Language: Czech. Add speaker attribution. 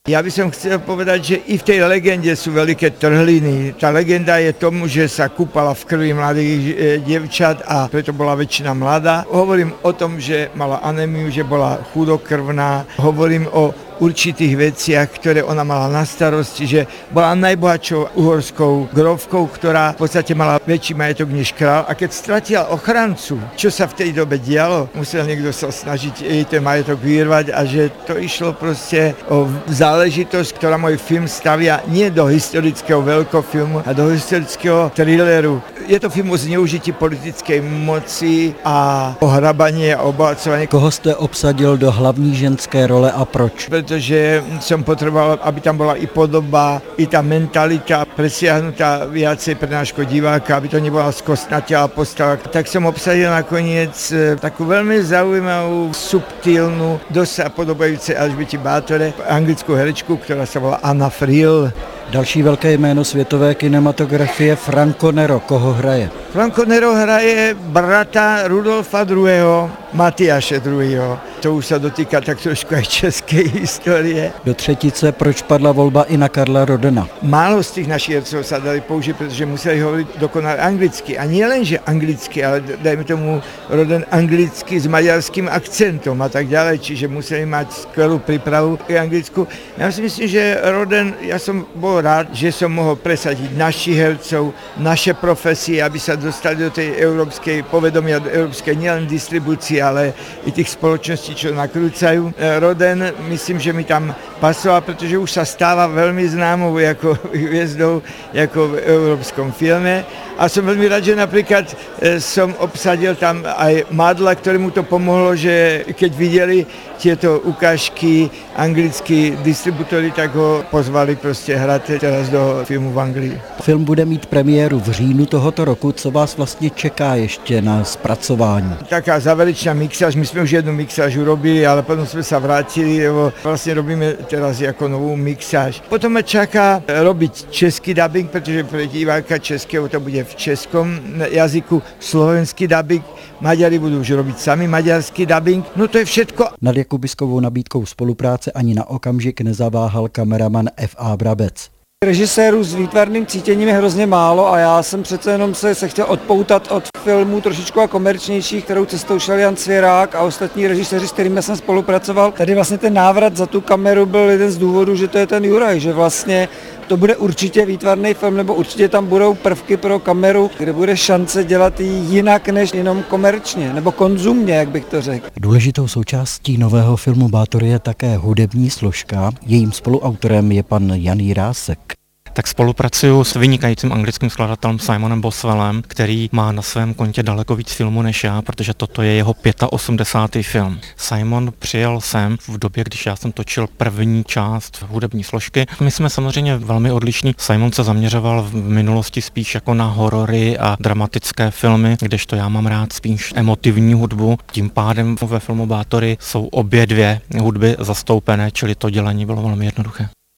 Speaker 1: Ja by som chcel povedať, že i v tej legende sú veľké trhliny. Tá legenda je tomu, že sa kúpala v krvi mladých dievčat a preto bola väčšina mladá. Hovorím o tom, že mala anémiu, že bola chudokrvná. Hovorím o určitých veciach, ktoré ona mala na starosti, že bola najbohatšou uhorskou grófkou, ktorá v podstate mala väčší majetok než král. A keď stratila ochrancu, čo sa v tej dobe dialo, musel niekto sa snažiť jej ten majetok vyrvať a že to išlo proste o záležitosť, ktorá môj film stavia nie do historického veľkofilmu a do historického thrilleru. Je to film o zneužití politickej moci a o hrabanie a obohacovanie.
Speaker 2: Koho jste obsadil do hlavní ženské role a proč?
Speaker 1: Pretože som potreboval, aby tam bola i podoba, i tá mentalita presiahnutá viacej pre nášho diváka, aby to nebola skostnatá postava. Tak som obsadil nakoniec takú veľmi zaujímavú, subtilnú, dosť sa podobajúce Alžbětě Bátore, anglickú herečku, ktorá sa volá Anna Friel.
Speaker 2: Další velké jméno světové kinematografie Franco Nero. Koho hraje?
Speaker 1: Franco Nero hraje brata Rudolfa II. Matyáše II. To už sa dotýka tak trošku aj českej histórie.
Speaker 2: Do třetice proč padla volba i na Karla Rodena?
Speaker 1: Málo z tých našich hercov sa dali použiť, pretože museli hovoriť dokonale anglicky. A nie len, že anglicky, ale dajme tomu Roden anglicky s maďarským akcentom a tak ďalej, čiže museli mať skvelú prípravu k anglicku. Ja si myslím, že Roden, ja som bol rád, že som mohol presadiť našich hercov, naše profesie, aby sa dostali do tej európskej povedomia, do európskej nielen distribúcie, ale i tých spoločností, čo nakrúcajú. Roden, myslím, že mi tam pasoval, pretože už sa stáva veľmi známou ako hviezdou, ako v európskom filme. A som veľmi rád, že napríklad som obsadil tam aj Madla, ktorému to pomohlo, že keď videli tieto ukážky anglickí distribútory, tak ho pozvali proste hrať teraz do filmu v Anglii.
Speaker 2: Film bude mít premiéru v říjnu tohoto roku. Co vás vlastně čeká ještě na zpracování?
Speaker 1: Taká záverečná mixáž, my sme už jednu mixáž urobili, ale potom sme sa vrátili, lebo vlastne robíme teraz ako novú mixáž. Potom ma čaká robiť český dubbing, pretože pre diváka českého to bude v českom jazyku, slovenský dubbing, Maďari budú už robiť sami maďarský dubbing. No to je všetko.
Speaker 2: Nad jakubiskovou nabídkou spolupráce ani na okamžik nezaváhal kameraman F.A. Brabec.
Speaker 3: Režisérů s výtvarným cítěním je hrozně málo a já jsem přece jenom se chtěl odpoutat od filmů trošičku a komerčnějších, kterou cestou šel Jan Cvěrák a ostatní režiséři, s kterými jsem spolupracoval. Tady vlastně ten návrat za tu kameru byl jeden z důvodů, že to je ten Juraj, že vlastně to bude určitě výtvarný film, nebo určitě tam budou prvky pro kameru, kde bude šance dělat ji jinak než jenom komerčně, nebo konzumně, jak bych to řekl.
Speaker 2: Důležitou součástí nového filmu Bátory je také hudební složka. Jejím spoluautorem je pan Jan Jirásek.
Speaker 4: Tak spolupracuju s vynikajícím anglickým skladatelem Simonem Boswellem, který má na svém kontě daleko víc filmů než já, protože toto je jeho 85. film. Simon přijel sem v době, když já jsem točil první část hudební složky. My jsme samozřejmě velmi odlišní. Simon se zaměřoval v minulosti spíš jako na horory a dramatické filmy, kdežto já mám rád spíš emotivní hudbu. Tím pádem ve filmu Bátory jsou obě dvě hudby zastoupené, čili to dělení bylo velmi jednoduché.